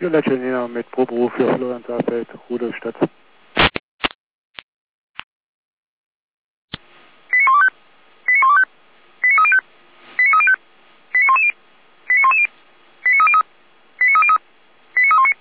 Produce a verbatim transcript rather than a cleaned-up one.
Violett Berliner mit Proberuf für Florian Saalfeld, Rudolstadt.